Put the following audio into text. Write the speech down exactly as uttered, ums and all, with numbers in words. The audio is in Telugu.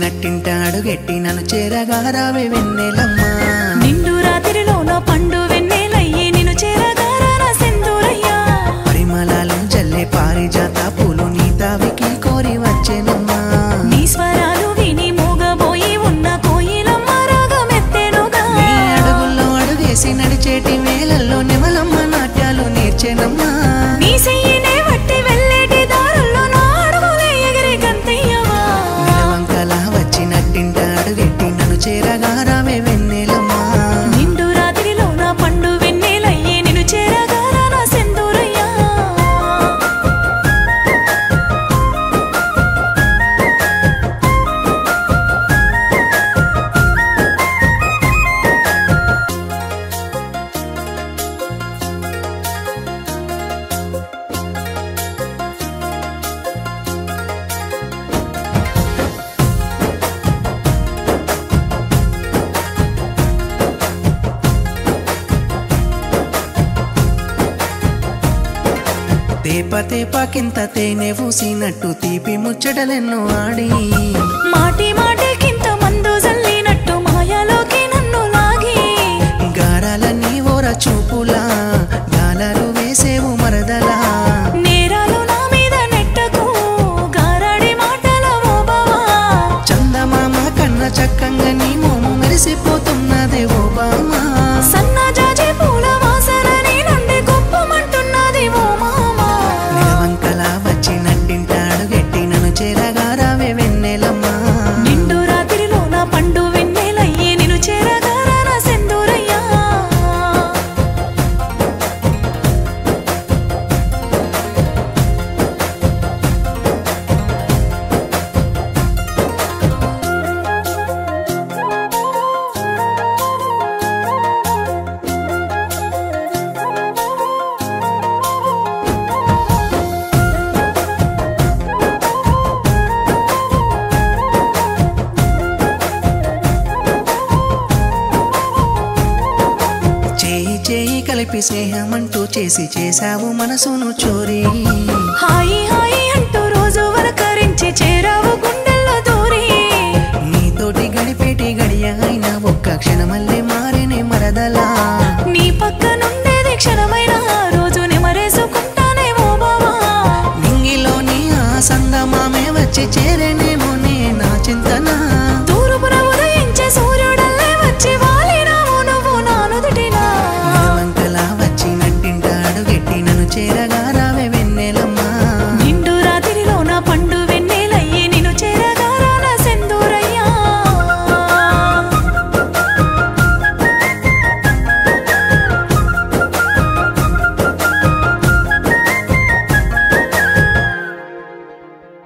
నట్టింట అడుగెట్టి నన్ను చేరగా రావే వెన్నెలమ్మ నిండు రాత్రిలోన పండు వెన్నెలయ్యి నిన్ను చేరగా రానా సింధూరయ్యా పరిమళాలు జల్లే పారిజాత పూలు నీ తావికి కోరి వచ్చేనమ్మా నీ స్వరాలు విని మూగబోయి ఉన్న కోయిలమ్మ రాగమెత్తెనుగా నీ అడుగుల్లో అడుగేసి నడిచేటి వేళల్లో నెమలమ్మ నాట్యాలు నేర్చెనమ్మా నీ చెయ్యినే వట్టి వెళ్ళేటి దారుల్లో నా అడుగులే ఎగిరి గంతయ్యవా నిలవంకలా వచ్చి నట్టింట అడుగెట్టి నన్ను చేరగా రావే వెన్నెలమ్మ నిండు రాత్రిలోన పండు వెన్నెలయ్యి నిన్ను చేరగా రానా సింధూరయ్యా తేప తేపకింత తేనె పూసినట్టు తీపి ముచ్చటలెన్నో ఆడి మాటి మాటికింత మందు జల్లినట్టు మాయలోకి నన్ను లాగి గారాలన్నీ ఓర చూపులా గాలాలు వేసేవు మరదలా నేరాలు నా మీద నెట్టకు గారాడి మాటల ఓ బావా చందమామ కన్న చక్కంగా నీ మోము మెరిసిపోతున్నదే ఓ బామా సన్నజాజి పూల వాసన నీ నుండి గొప్పమంటున్నది ఓ మామా నిలవంకలా వచ్చి నట్టింట అడుగెట్టి నన్ను చేరగా రావే వెన్నెలమ్మ నిండు రాత్రిలోన పండు వెన్నెలయ్యి నిన్ను చేరగా రానా సింధూరయ్యా చేయి చేయి కలిపి స్నేహమంటూ చేసి చేశావు మనసును చోరీ హాయి హాయి అంటూ రోజు వరకరించి చేరావు గుండెల్లో దూరి నీతోటి గడిపేటి గడియ అయినా ఒక్క క్షణమల్లే మారేనే మరదలా నీ పక్క నుండేది క్షణమైన రోజు నెమరేసుకుంటానే ఓ బావా నింగిలోని ఆ సందమామే వచ్చి చేరేనేమో